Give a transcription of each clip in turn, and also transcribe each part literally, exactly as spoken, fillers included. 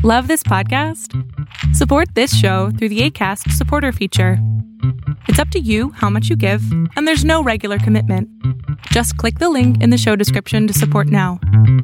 Love this podcast? Support this show through the Acast supporter feature. It's up to you how much you give, and there's no regular commitment. Just click the link in the show description to support now.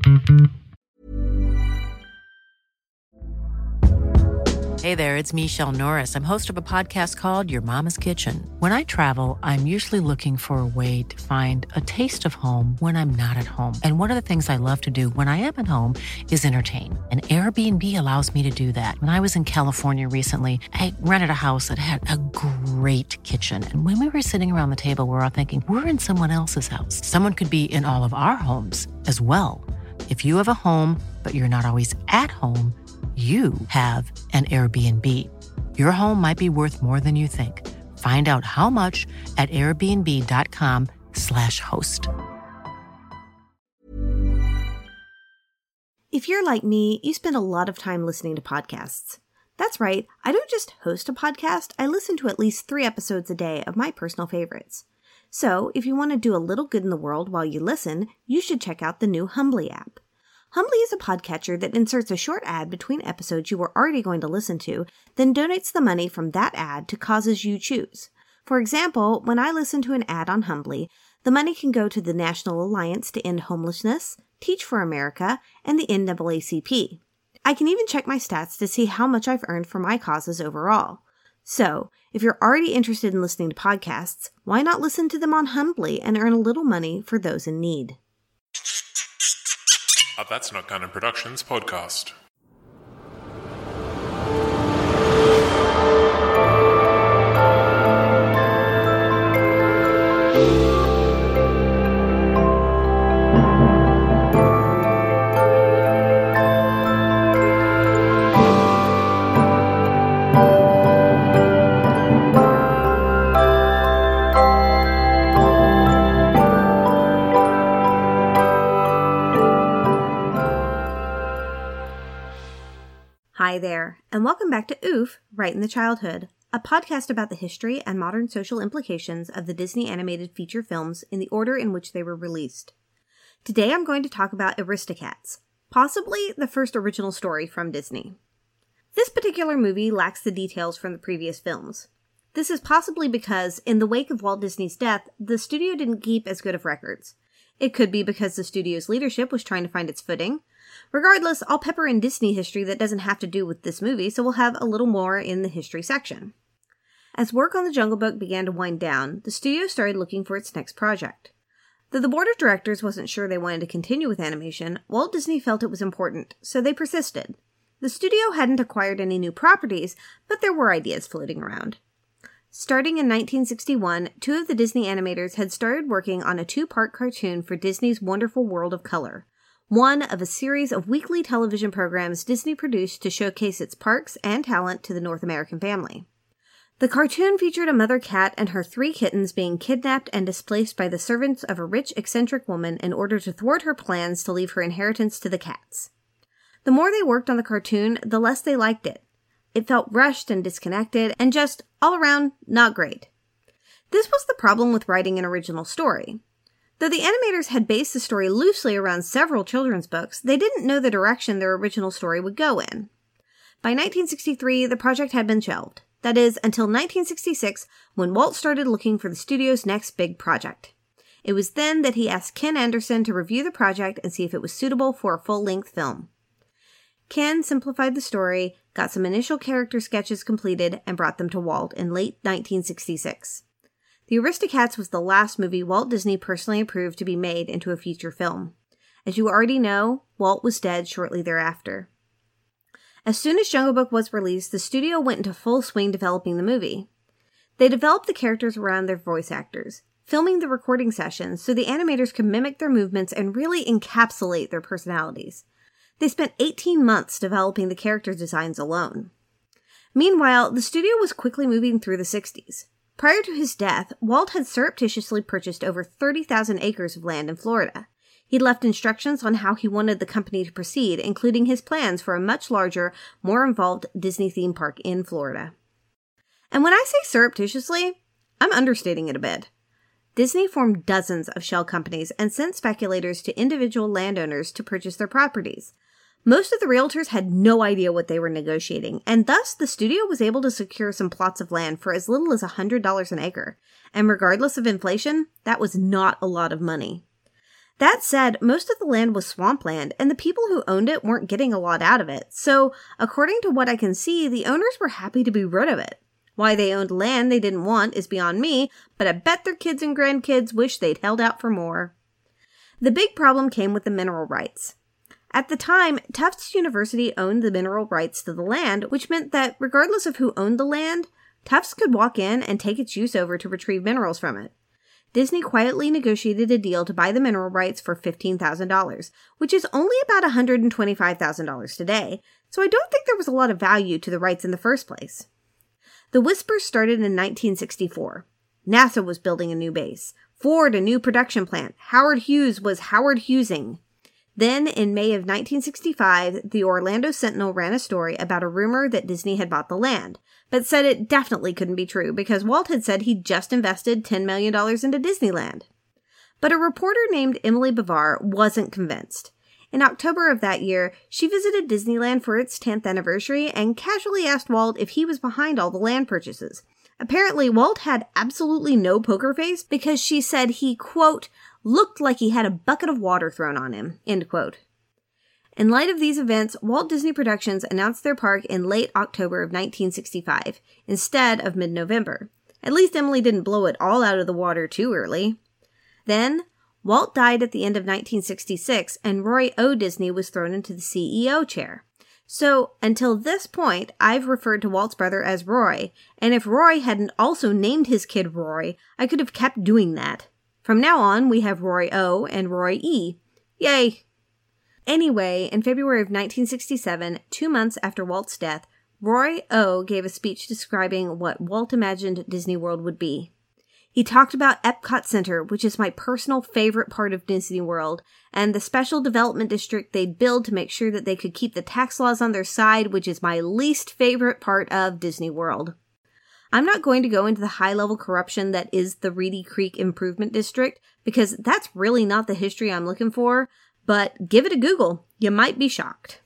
Hey there, it's Michelle Norris. I'm host of a podcast called Your Mama's Kitchen. When I travel, I'm usually looking for a way to find a taste of home when I'm not at home. And one of the things I love to do when I am at home is entertain. And Airbnb allows me to do that. When I was in California recently, I rented a house that had a great kitchen. And when we were sitting around the table, we were all thinking, we're in someone else's house. Someone could be in all of our homes as well. If you have a home, but you're not always at home, you have an Airbnb. Your home might be worth more than you think. Find out how much at airbnb.com slash host. If you're like me, you spend a lot of time listening to podcasts. That's right, I don't just host a podcast, I listen to at least three episodes a day of my personal favorites. So, if you want to do a little good in the world while you listen, you should check out the new Humbly app. Humbly is a podcatcher that inserts a short ad between episodes you were already going to listen to, then donates the money from that ad to causes you choose. For example, when I listen to an ad on Humbly, the money can go to the National Alliance to End Homelessness, Teach for America, and the N double A C P. I can even check my stats to see how much I've earned for my causes overall. So, if you're already interested in listening to podcasts, why not listen to them on Humbly and earn a little money for those in need? A That's Not Canon Productions podcast. Hi there, and welcome back to Oof, Right in the Childhood, a podcast about the history and modern social implications of the Disney animated feature films in the order in which they were released. Today I'm going to talk about Aristocats, possibly the first original story from Disney. This particular movie lacks the details from the previous films. This is possibly because, in the wake of Walt Disney's death, the studio didn't keep as good of records. It could be because the studio's leadership was trying to find its footing. Regardless, I'll pepper in Disney history that doesn't have to do with this movie, so we'll have a little more in the history section. As work on The Jungle Book began to wind down, the studio started looking for its next project. Though the board of directors wasn't sure they wanted to continue with animation, Walt Disney felt it was important, so they persisted. The studio hadn't acquired any new properties, but there were ideas floating around. Starting in nineteen sixty-one, two of the Disney animators had started working on a two-part cartoon for Disney's Wonderful World of Color, one of a series of weekly television programs Disney produced to showcase its parks and talent to the North American family. The cartoon featured a mother cat and her three kittens being kidnapped and displaced by the servants of a rich, eccentric woman in order to thwart her plans to leave her inheritance to the cats. The more they worked on the cartoon, the less they liked it. It felt rushed and disconnected, and just, all around, not great. This was the problem with writing an original story. Though the animators had based the story loosely around several children's books, they didn't know the direction their original story would go in. By nineteen sixty-three, the project had been shelved. That is, until nineteen sixty-six, when Walt started looking for the studio's next big project. It was then that he asked Ken Anderson to review the project and see if it was suitable for a full-length film. Ken simplified the story, got some initial character sketches completed, and brought them to Walt in late nineteen sixty-six. The Aristocats was the last movie Walt Disney personally approved to be made into a feature film. As you already know, Walt was dead shortly thereafter. As soon as Jungle Book was released, the studio went into full swing developing the movie. They developed the characters around their voice actors, filming the recording sessions so the animators could mimic their movements and really encapsulate their personalities. They spent eighteen months developing the character designs alone. Meanwhile, the studio was quickly moving through the sixties. Prior to his death, Walt had surreptitiously purchased over thirty thousand acres of land in Florida. He'd left instructions on how he wanted the company to proceed, including his plans for a much larger, more involved Disney theme park in Florida. And when I say surreptitiously, I'm understating it a bit. Disney formed dozens of shell companies and sent speculators to individual landowners to purchase their properties. Most of the realtors had no idea what they were negotiating, and thus the studio was able to secure some plots of land for as little as one hundred dollars an acre. And regardless of inflation, that was not a lot of money. That said, most of the land was swampland, and the people who owned it weren't getting a lot out of it. So, according to what I can see, the owners were happy to be rid of it. Why they owned land they didn't want is beyond me, but I bet their kids and grandkids wish they'd held out for more. The big problem came with the mineral rights. At the time, Tufts University owned the mineral rights to the land, which meant that regardless of who owned the land, Tufts could walk in and take its use over to retrieve minerals from it. Disney quietly negotiated a deal to buy the mineral rights for fifteen thousand dollars, which is only about one hundred twenty-five thousand dollars today, so I don't think there was a lot of value to the rights in the first place. The whispers started in nineteen sixty-four. NASA was building a new base, Ford a new production plant, Howard Hughes was Howard Hughesing. Then, in May of nineteen sixty-five, the Orlando Sentinel ran a story about a rumor that Disney had bought the land, but said it definitely couldn't be true because Walt had said he'd just invested ten million dollars into Disneyland. But a reporter named Emily Bavar wasn't convinced. In October of that year, she visited Disneyland for its tenth anniversary and casually asked Walt if he was behind all the land purchases. Apparently, Walt had absolutely no poker face because she said he, quote, looked like he had a bucket of water thrown on him, end quote. In light of these events, Walt Disney Productions announced their park in late October of nineteen sixty-five, instead of mid-November. At least Emily didn't blow it all out of the water too early. Then, Walt died at the end of nineteen sixty-six, and Roy O. Disney was thrown into the C E O chair. So, until this point, I've referred to Walt's brother as Roy, and if Roy hadn't also named his kid Roy, I could have kept doing that. From now on, we have Roy O. and Roy E. Yay! Anyway, in February of nineteen sixty-seven, two months after Walt's death, Roy O. gave a speech describing what Walt imagined Disney World would be. He talked about Epcot Center, which is my personal favorite part of Disney World, and the special development district they'd build to make sure that they could keep the tax laws on their side, which is my least favorite part of Disney World. I'm not going to go into the high-level corruption that is the Reedy Creek Improvement District, because that's really not the history I'm looking for, but give it a Google. You might be shocked.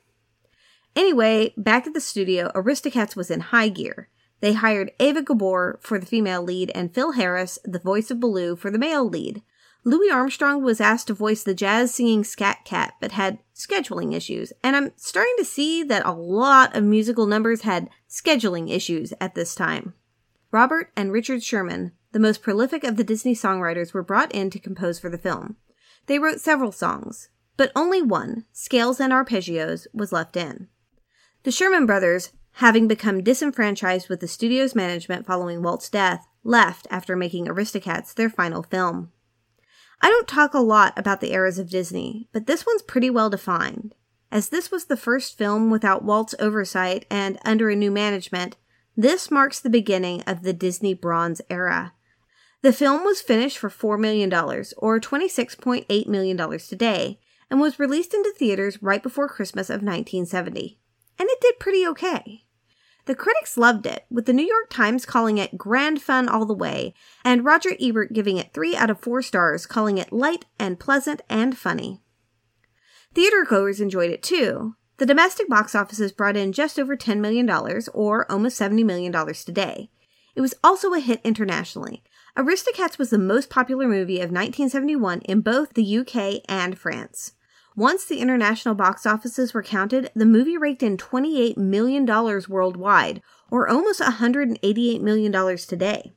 Anyway, back at the studio, Aristocats was in high gear. They hired Ava Gabor for the female lead and Phil Harris, the voice of Baloo, for the male lead. Louis Armstrong was asked to voice the jazz-singing Scat Cat, but had scheduling issues, and I'm starting to see that a lot of musical numbers had scheduling issues at this time. Robert and Richard Sherman, the most prolific of the Disney songwriters, were brought in to compose for the film. They wrote several songs, but only one, Scales and Arpeggios, was left in. The Sherman brothers, having become disenfranchised with the studio's management following Walt's death, left after making Aristocats their final film. I don't talk a lot about the eras of Disney, but this one's pretty well defined. As this was the first film without Walt's oversight and under a new management, this marks the beginning of the Disney Bronze era. The film was finished for four million dollars, or twenty-six point eight million dollars today, and was released into theaters right before Christmas of nineteen seventy. And it did pretty okay. The critics loved it, with the New York Times calling it grand fun all the way, and Roger Ebert giving it three out of four stars, calling it light and pleasant and funny. Theater goers enjoyed it too. The domestic box offices brought in just over ten million dollars, or almost seventy million dollars today. It was also a hit internationally. Aristocats was the most popular movie of nineteen seventy-one in both the U K and France. Once the international box offices were counted, the movie raked in twenty-eight million dollars worldwide, or almost one hundred eighty-eight million dollars today.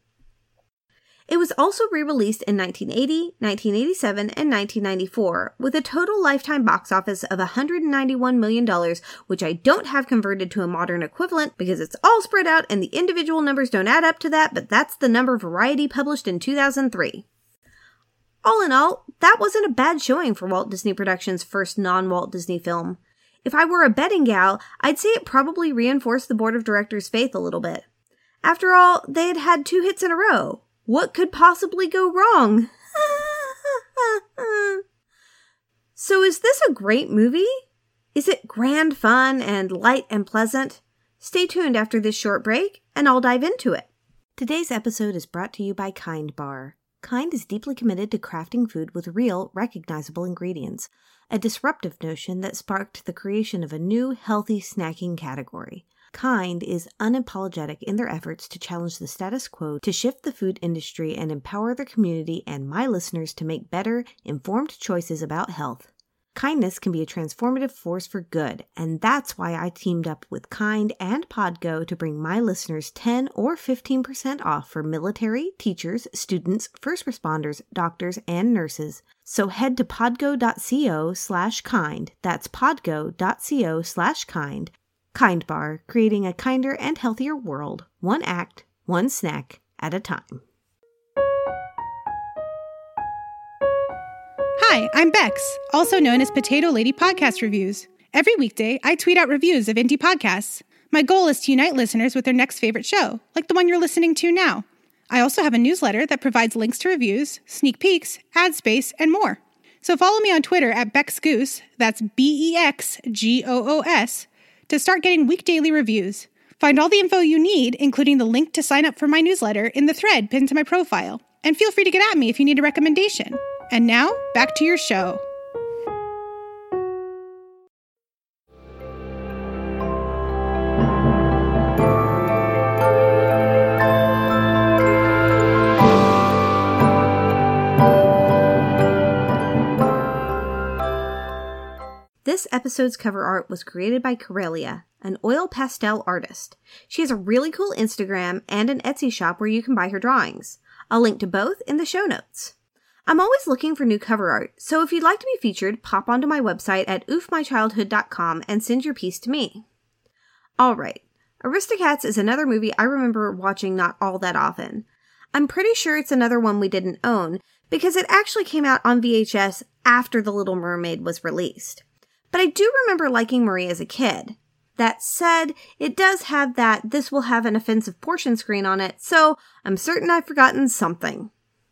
It was also re-released in nineteen eighty, nineteen eighty-seven, and nineteen ninety-four, with a total lifetime box office of one hundred ninety-one million dollars, which I don't have converted to a modern equivalent because it's all spread out and the individual numbers don't add up to that, but that's the number Variety published in two thousand three. All in all, that wasn't a bad showing for Walt Disney Productions' first non-Walt Disney film. If I were a betting gal, I'd say it probably reinforced the board of directors' faith a little bit. After all, they had had two hits in a row. What could possibly go wrong? So is this a great movie? Is it grand fun and light and pleasant? Stay tuned after this short break, and I'll dive into it. Today's episode is brought to you by Kind Bar. Kind is deeply committed to crafting food with real, recognizable ingredients. a disruptive notion that sparked the creation of a new, healthy snacking category. Kind is unapologetic in their efforts to challenge the status quo, to shift the food industry and empower their community and my listeners to make better, informed choices about health. Kindness can be a transformative force for good, and that's why I teamed up with Kind and Podgo to bring my listeners ten or fifteen percent off for military, teachers, students, first responders, doctors, and nurses. So head to podgo.co slash kind. That's podgo.co slash kind. Kind Bar, creating a kinder and healthier world, one act, one snack at a time. Hi, I'm Bex, also known as Potato Lady Podcast Reviews. Every weekday, I tweet out reviews of indie podcasts. My goal is to unite listeners with their next favorite show, like the one you're listening to now. I also have a newsletter that provides links to reviews, sneak peeks, ad space, and more. So follow me on Twitter at BexGoose, that's B E X G O O S, to start getting weekdaily reviews. Find all the info you need, including the link to sign up for my newsletter, in the thread pinned to my profile. And feel free to get at me if you need a recommendation. And now, back to your show. This episode's cover art was created by Corelia, an oil pastel artist. She has a really cool Instagram and an Etsy shop where you can buy her drawings. I'll link to both in the show notes. I'm always looking for new cover art, so if you'd like to be featured, pop onto my website at oof my childhood dot com and send your piece to me. Alright, Aristocats is another movie I remember watching not all that often. I'm pretty sure it's another one we didn't own, because it actually came out on V H S after The Little Mermaid was released. But I do remember liking Marie as a kid. That said, it does have that this will have an offensive portion screen on it, so I'm certain I've forgotten something.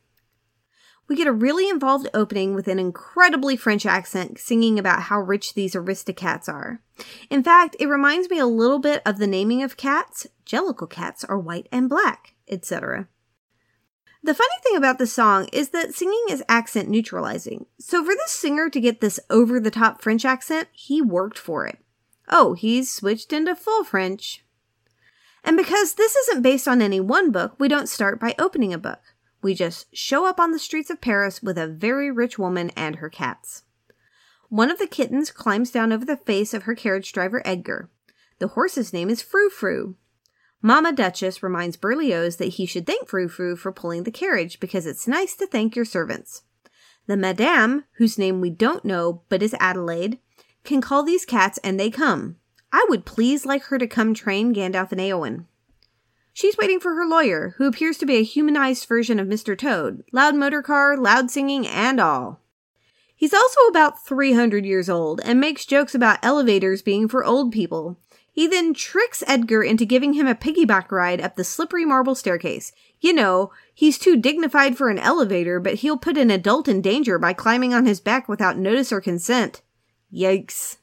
We get a really involved opening with an incredibly French accent singing about how rich these Aristocats are. In fact, it reminds me a little bit of the naming of cats. Jellicle cats are white and black, et cetera. The funny thing about this song is that singing is accent neutralizing. So for this singer to get this over-the-top French accent, he worked for it. Oh, he's switched into full French. And because this isn't based on any one book, we don't start by opening a book. We just show up on the streets of Paris with a very rich woman and her cats. One of the kittens climbs down over the face of her carriage driver, Edgar. The horse's name is Frou Frou. Mama Duchess reminds Berlioz that he should thank Frou Frou for pulling the carriage because it's nice to thank your servants. The Madame, whose name we don't know but is Adelaide, can call these cats and they come. I would please like her to come train Gandalf and Eowyn. She's waiting for her lawyer, who appears to be a humanized version of Mister Toad. Loud motor car, loud singing, and all. He's also about three hundred years old and makes jokes about elevators being for old people. He then tricks Edgar into giving him a piggyback ride up the slippery marble staircase. You know, he's too dignified for an elevator, but he'll put an adult in danger by climbing on his back without notice or consent. Yikes.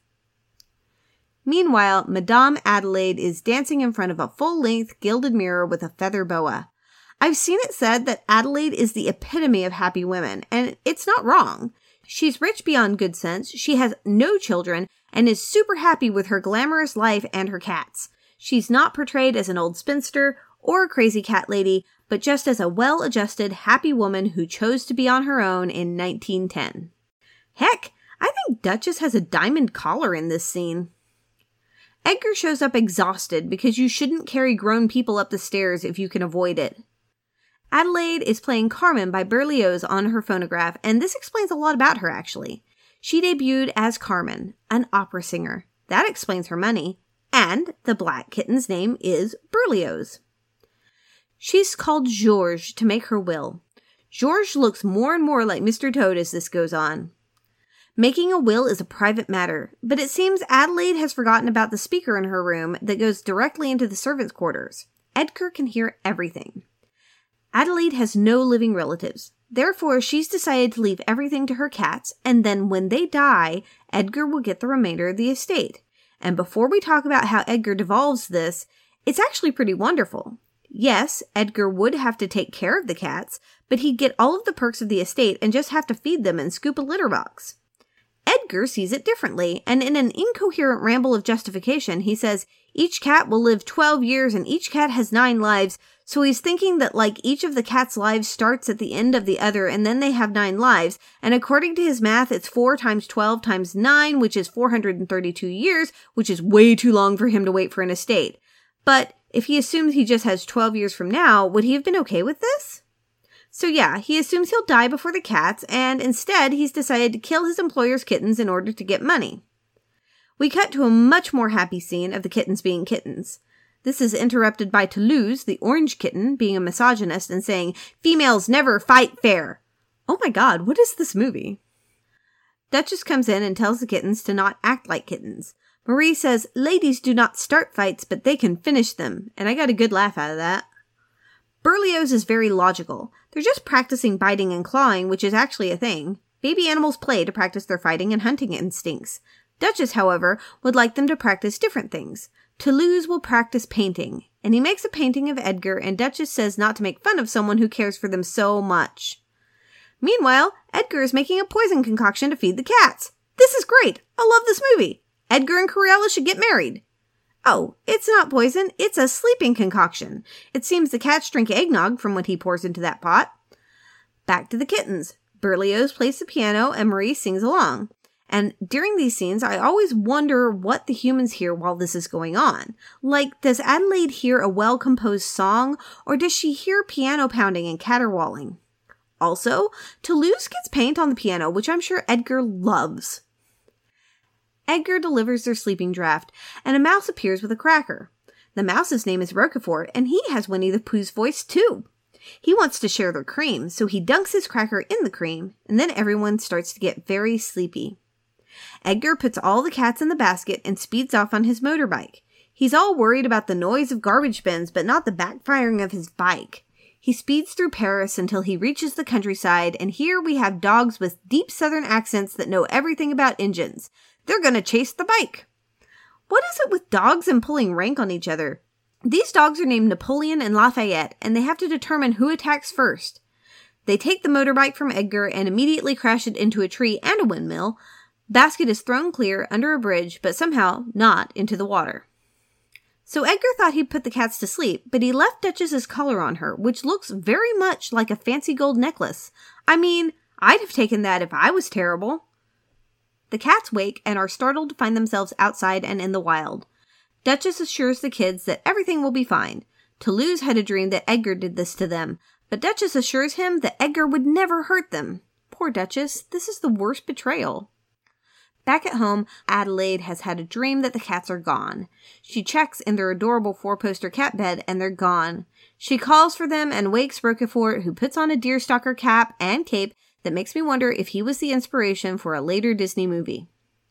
Meanwhile, Madame Adelaide is dancing in front of a full-length gilded mirror with a feather boa. I've seen it said that Adelaide is the epitome of happy women, and it's not wrong. She's rich beyond good sense, she has no children, and is super happy with her glamorous life and her cats. She's not portrayed as an old spinster or a crazy cat lady, but just as a well-adjusted, happy woman who chose to be on her own in nineteen ten. Heck, I think Duchess has a diamond collar in this scene. Edgar shows up exhausted because you shouldn't carry grown people up the stairs if you can avoid it. Adelaide is playing Carmen by Berlioz on her phonograph, and this explains a lot about her, actually. She debuted as Carmen, an opera singer. That explains her money. And the black kitten's name is Berlioz. She's called Georges to make her will. Georges looks more and more like Mister Toad as this goes on. Making a will is a private matter, but it seems Adelaide has forgotten about the speaker in her room that goes directly into the servants' quarters. Edgar can hear everything. Adelaide has no living relatives. Therefore, she's decided to leave everything to her cats, and then when they die, Edgar will get the remainder of the estate. And before we talk about how Edgar devolves this, it's actually pretty wonderful. Yes, Edgar would have to take care of the cats, but he'd get all of the perks of the estate and just have to feed them and scoop a litter box. Edgar sees it differently, and in an incoherent ramble of justification, he says, each cat will live twelve years and each cat has nine lives, so he's thinking that like each of the cat's lives starts at the end of the other and then they have nine lives, and according to his math, it's four times twelve times nine, which is four hundred thirty-two years, which is way too long for him to wait for an estate. But if he assumes he just has twelve years from now, would he have been okay with this? So yeah, he assumes he'll die before the cats, and instead he's decided to kill his employer's kittens in order to get money. We cut to a much more happy scene of the kittens being kittens. This is interrupted by Toulouse, the orange kitten, being a misogynist and saying, females never fight fair. Oh my god, what is this movie? Duchess comes in and tells the kittens to not act like kittens. Marie says, ladies do not start fights, but they can finish them, and I got a good laugh out of that. Berlioz is very logical. They're just practicing biting and clawing, which is actually a thing. Baby animals play to practice their fighting and hunting instincts. Duchess, however, would like them to practice different things. Toulouse will practice painting, and he makes a painting of Edgar, and Duchess says not to make fun of someone who cares for them so much. Meanwhile, Edgar is making a poison concoction to feed the cats. This is great! I love this movie! Edgar and Cruella should get married. Oh, it's not poison, it's a sleeping concoction. It seems the cats drink eggnog from what he pours into that pot. Back to the kittens. Berlioz plays the piano and Marie sings along. And during these scenes, I always wonder what the humans hear while this is going on. Like, does Adelaide hear a well-composed song, or does she hear piano pounding and caterwauling? Also, Toulouse gets paint on the piano, which I'm sure Edgar loves. Edgar delivers their sleeping draft, and a mouse appears with a cracker. The mouse's name is Roquefort, and he has Winnie the Pooh's voice too. He wants to share their cream, so he dunks his cracker in the cream, and then everyone starts to get very sleepy. Edgar puts all the cats in the basket and speeds off on his motorbike. He's all worried about the noise of garbage bins, but not the backfiring of his bike. He speeds through Paris until he reaches the countryside, and here we have dogs with deep southern accents that know everything about engines. They're gonna chase the bike. What is it with dogs and pulling rank on each other? These dogs are named Napoleon and Lafayette, and they have to determine who attacks first. They take the motorbike from Edgar and immediately crash it into a tree and a windmill. Basket is thrown clear under a bridge, but somehow not into the water. So Edgar thought he'd put the cats to sleep, but he left Duchess's collar on her, which looks very much like a fancy gold necklace. I mean, I'd have taken that if I was terrible. The cats wake and are startled to find themselves outside and in the wild. Duchess assures the kids that everything will be fine. Toulouse had a dream that Edgar did this to them, but Duchess assures him that Edgar would never hurt them. Poor Duchess, this is the worst betrayal. Back at home, Adelaide has had a dream that the cats are gone. She checks in their adorable four-poster cat bed and they're gone. She calls for them and wakes Roquefort, who puts on a deerstalker cap and cape that makes me wonder if he was the inspiration for a later Disney movie.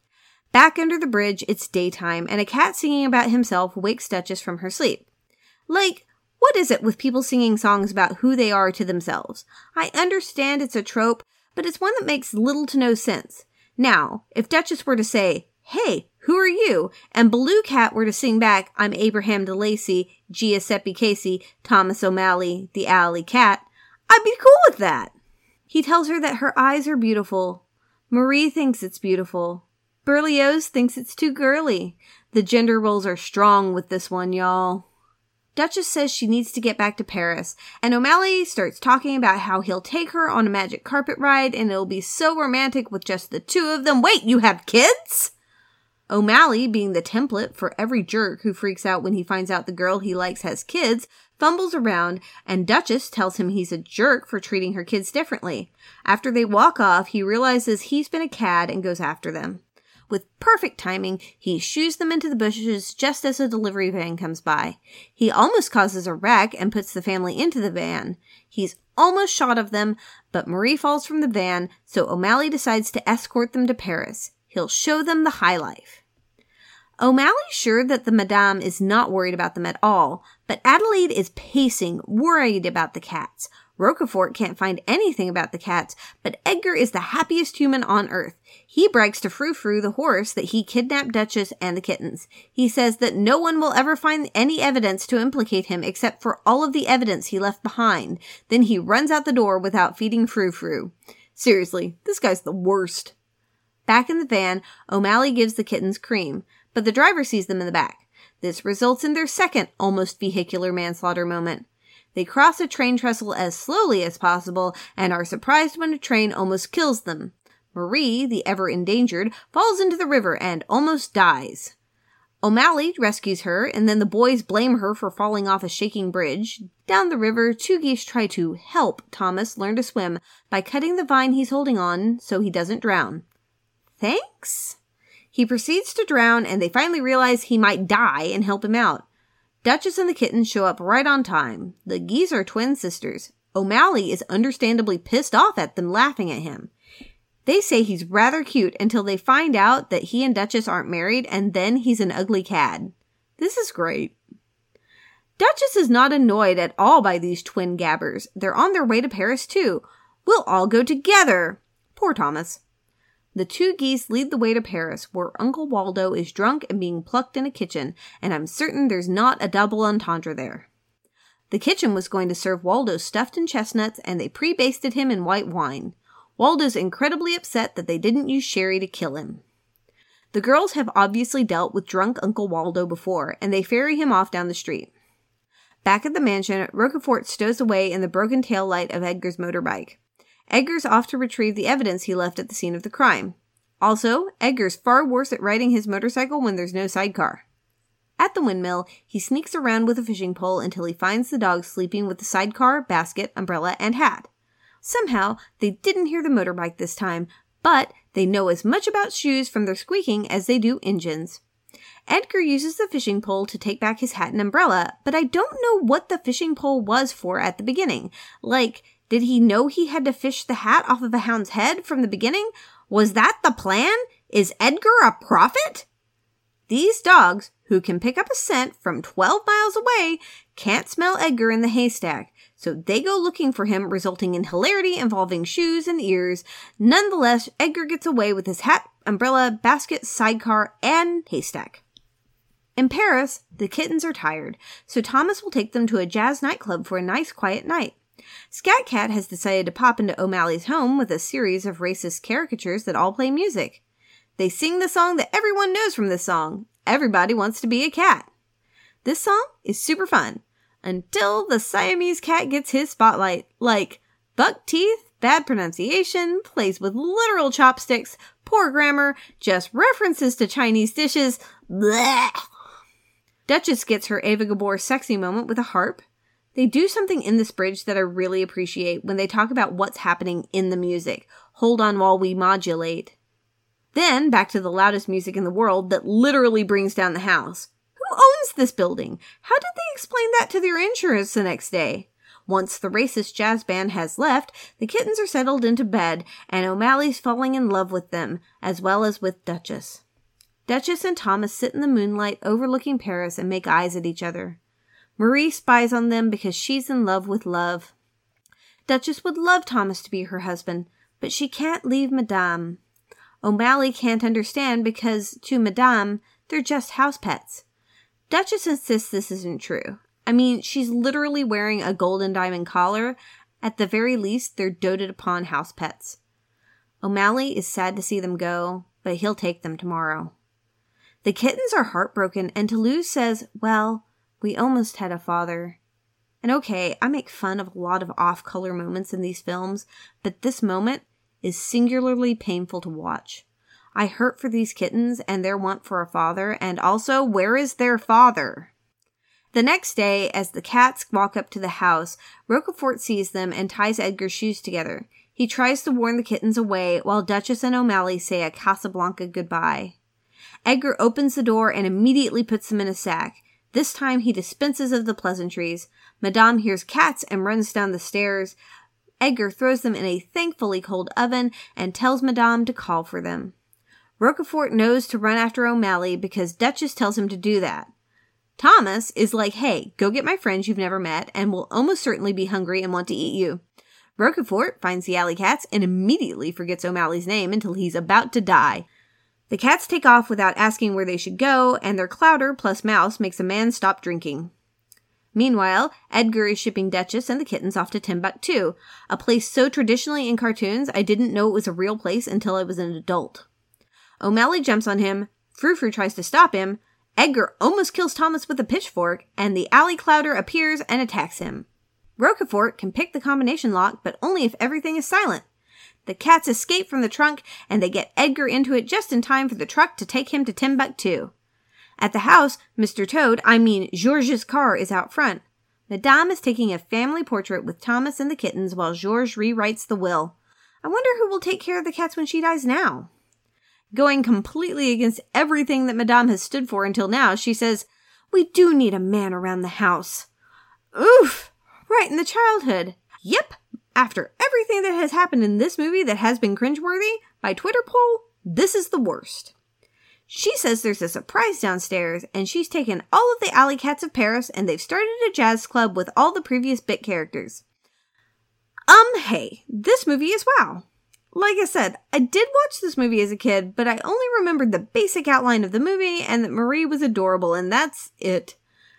Back under the bridge, it's daytime, and a cat singing about himself wakes Duchess from her sleep. Like, what is it with people singing songs about who they are to themselves? I understand it's a trope, but it's one that makes little to no sense. Now, if Duchess were to say, hey, who are you? And Baloo Cat were to sing back, I'm Abraham de Lacy, Giuseppe Casey, Thomas O'Malley, the Alley Cat, I'd be cool with that. He tells her that her eyes are beautiful. Marie thinks it's beautiful. Berlioz thinks it's too girly. The gender roles are strong with this one, y'all. Duchess says she needs to get back to Paris, and O'Malley starts talking about how he'll take her on a magic carpet ride, and it'll be so romantic with just the two of them. Wait, you have kids? O'Malley, being the template for every jerk who freaks out when he finds out the girl he likes has kids, fumbles around, and Duchess tells him he's a jerk for treating her kids differently. After they walk off, he realizes he's been a cad and goes after them. With perfect timing, he shoos them into the bushes just as a delivery van comes by. He almost causes a wreck and puts the family into the van. He's almost shot of them, but Marie falls from the van, so O'Malley decides to escort them to Paris. He'll show them the high life. O'Malley's sure that the Madame is not worried about them at all, but Adelaide is pacing, worried about the cats. Roquefort can't find anything about the cats, but Edgar is the happiest human on earth. He brags to Frou Frou, the horse, that he kidnapped Duchess and the kittens. He says that no one will ever find any evidence to implicate him except for all of the evidence he left behind. Then he runs out the door without feeding Frou Frou. Seriously, this guy's the worst. Back in the van, O'Malley gives the kittens cream, but the driver sees them in the back. This results in their second almost vehicular manslaughter moment. They cross a train trestle as slowly as possible and are surprised when a train almost kills them. Marie, the ever-endangered, falls into the river and almost dies. O'Malley rescues her, and then the boys blame her for falling off a shaking bridge. Down the river, two geese try to help Thomas learn to swim by cutting the vine he's holding on so he doesn't drown. Thanks? He proceeds to drown, and they finally realize he might die and help him out. Duchess and the kittens show up right on time. The geese are twin sisters. O'Malley is understandably pissed off at them laughing at him. They say he's rather cute until they find out that he and Duchess aren't married, and then he's an ugly cad. This is great. Duchess is not annoyed at all by these twin gabbers. They're on their way to Paris too. We'll all go together. Poor Thomas. The two geese lead the way to Paris, where Uncle Waldo is drunk and being plucked in a kitchen, and I'm certain there's not a double entendre there. The kitchen was going to serve Waldo stuffed in chestnuts, and they pre-basted him in white wine. Waldo's incredibly upset that they didn't use sherry to kill him. The girls have obviously dealt with drunk Uncle Waldo before, and they ferry him off down the street. Back at the mansion, Roquefort stows away in the broken tail light of Edgar's motorbike. Edgar's off to retrieve the evidence he left at the scene of the crime. Also, Edgar's far worse at riding his motorcycle when there's no sidecar. At the windmill, he sneaks around with a fishing pole until he finds the dog sleeping with the sidecar, basket, umbrella, and hat. Somehow, they didn't hear the motorbike this time, but they know as much about shoes from their squeaking as they do engines. Edgar uses the fishing pole to take back his hat and umbrella, but I don't know what the fishing pole was for at the beginning. Like, did he know he had to fish the hat off of a hound's head from the beginning? Was that the plan? Is Edgar a prophet? These dogs, who can pick up a scent from twelve miles away, can't smell Edgar in the haystack, so they go looking for him, resulting in hilarity involving shoes and ears. Nonetheless, Edgar gets away with his hat, umbrella, basket, sidecar, and haystack. In Paris, the kittens are tired, so Thomas will take them to a jazz nightclub for a nice quiet night. Scat Cat has decided to pop into O'Malley's home with a series of racist caricatures that all play music. They sing the song that everyone knows from this song, Everybody Wants to Be a Cat. This song is super fun, until the Siamese cat gets his spotlight, like buck teeth, bad pronunciation, plays with literal chopsticks, poor grammar, just references to Chinese dishes, bleh. Duchess gets her Ava Gabor sexy moment with a harp. They do something in this bridge that I really appreciate when they talk about what's happening in the music. Hold on while we modulate. Then, back to the loudest music in the world that literally brings down the house. Who owns this building? How did they explain that to their insurance the next day? Once the racist jazz band has left, the kittens are settled into bed, and O'Malley's falling in love with them, as well as with Duchess. Duchess and Thomas sit in the moonlight overlooking Paris and make eyes at each other. Marie spies on them because she's in love with love. Duchess would love Thomas to be her husband, but she can't leave Madame. O'Malley can't understand because, to Madame, they're just house pets. Duchess insists this isn't true. I mean, she's literally wearing a gold and diamond collar. At the very least, they're doted upon house pets. O'Malley is sad to see them go, but he'll take them tomorrow. The kittens are heartbroken, and Toulouse says, well, we almost had a father. And okay, I make fun of a lot of off-color moments in these films, but this moment is singularly painful to watch. I hurt for these kittens and their want for a father, and also, where is their father? The next day, as the cats walk up to the house, Roquefort sees them and ties Edgar's shoes together. He tries to warn the kittens away, while Duchess and O'Malley say a Casablanca goodbye. Edgar opens the door and immediately puts them in a sack. This time he dispenses of the pleasantries. Madame hears cats and runs down the stairs. Edgar throws them in a thankfully cold oven and tells Madame to call for them. Roquefort knows to run after O'Malley because Duchess tells him to do that. Thomas is like, hey, go get my friends you've never met and will almost certainly be hungry and want to eat you. Roquefort finds the alley cats and immediately forgets O'Malley's name until he's about to die. The cats take off without asking where they should go, and their clouder plus mouse makes a man stop drinking. Meanwhile, Edgar is shipping Duchess and the kittens off to Timbuktu, a place so traditionally in cartoons I didn't know it was a real place until I was an adult. O'Malley jumps on him, Frou-Frou tries to stop him, Edgar almost kills Thomas with a pitchfork, and the alley clouder appears and attacks him. Roquefort can pick the combination lock, but only if everything is silent. The cats escape from the trunk, and they get Edgar into it just in time for the truck to take him to Timbuktu. At the house, Mister Toad, I mean Georges' car, is out front. Madame is taking a family portrait with Thomas and the kittens while Georges rewrites the will. I wonder who will take care of the cats when she dies now. Going completely against everything that Madame has stood for until now, she says, "We do need a man around the house." Oof! Right in the childhood. Yep. After everything that has happened in this movie that has been cringeworthy, by Twitter poll, this is the worst. She says there's a surprise downstairs, and she's taken all of the alley cats of Paris, and they've started a jazz club with all the previous bit characters. Um, hey, this movie is wow. Like I said, I did watch this movie as a kid, but I only remembered the basic outline of the movie and that Marie was adorable, and that's it.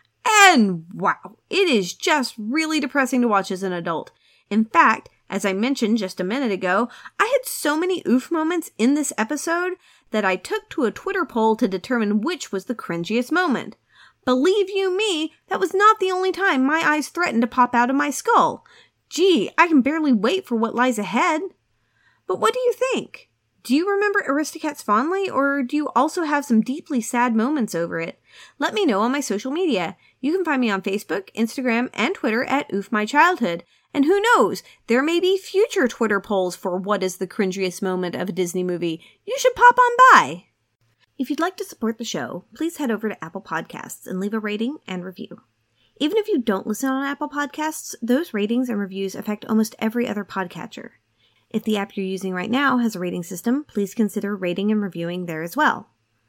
And wow, it is just really depressing to watch as an adult. In fact, as I mentioned just a minute ago, I had so many oof moments in this episode that I took to a Twitter poll to determine which was the cringiest moment. Believe you me, that was not the only time my eyes threatened to pop out of my skull. Gee, I can barely wait for what lies ahead. But what do you think? Do you remember Aristocats fondly, or do you also have some deeply sad moments over it? Let me know on my social media. You can find me on Facebook, Instagram, and Twitter at Oof My Childhood. And who knows, there may be future Twitter polls for what is the cringiest moment of a Disney movie. You should pop on by. If you'd like to support the show, please head over to Apple Podcasts and leave a rating and review. Even if you don't listen on Apple Podcasts, those ratings and reviews affect almost every other podcatcher. If the app you're using right now has a rating system, please consider rating and reviewing there as well.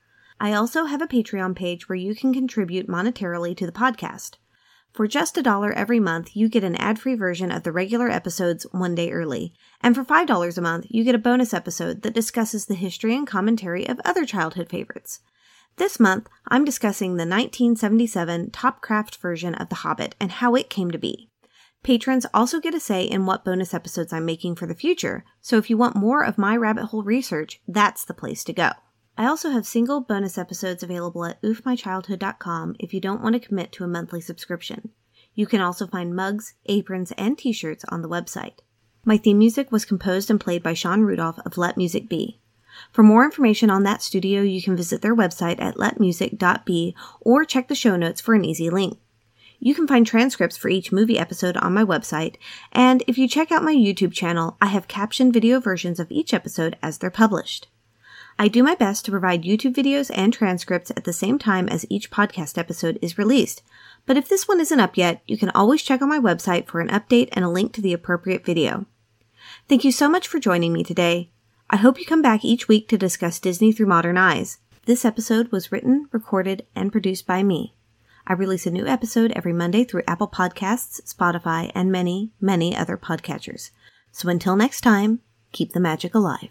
I also have a Patreon page where you can contribute monetarily to the podcast. For just a dollar every month, you get an ad-free version of the regular episodes one day early. And for five dollars a month, you get a bonus episode that discusses the history and commentary of other childhood favorites. This month, I'm discussing the nineteen seventy-seven Topcraft version of The Hobbit and how it came to be. Patrons also get a say in what bonus episodes I'm making for the future, so if you want more of my rabbit hole research, that's the place to go. I also have single bonus episodes available at oof my childhood dot com if you don't want to commit to a monthly subscription. You can also find mugs, aprons, and t-shirts on the website. My theme music was composed and played by Sean Rudolph of Let Music Be. For more information on that studio, you can visit their website at let music dot b or check the show notes for an easy link. You can find transcripts for each movie episode on my website, and if you check out my YouTube channel, I have captioned video versions of each episode as they're published. I do my best to provide YouTube videos and transcripts at the same time as each podcast episode is released, but if this one isn't up yet, you can always check on my website for an update and a link to the appropriate video. Thank you so much for joining me today. I hope you come back each week to discuss Disney through modern eyes. This episode was written, recorded, and produced by me. I release a new episode every Monday through Apple Podcasts, Spotify, and many, many other podcatchers. So until next time, keep the magic alive.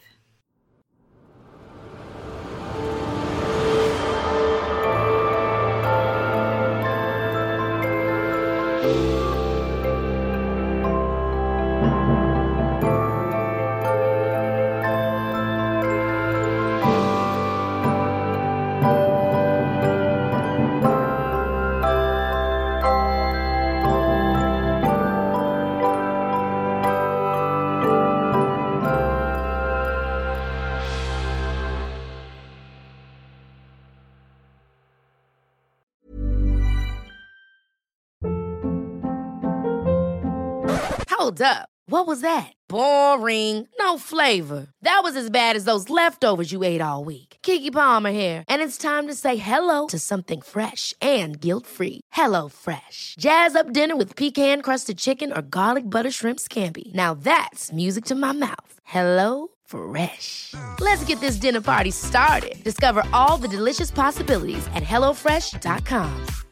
Hold up. What was that? Boring. No flavor. That was as bad as those leftovers you ate all week. Keke Palmer here, and it's time to say hello to something fresh and guilt-free. Hello Fresh. Jazz up dinner with pecan-crusted chicken or garlic butter shrimp scampi. Now that's music to my mouth. Hello Fresh. Let's get this dinner party started. Discover all the delicious possibilities at hello fresh dot com.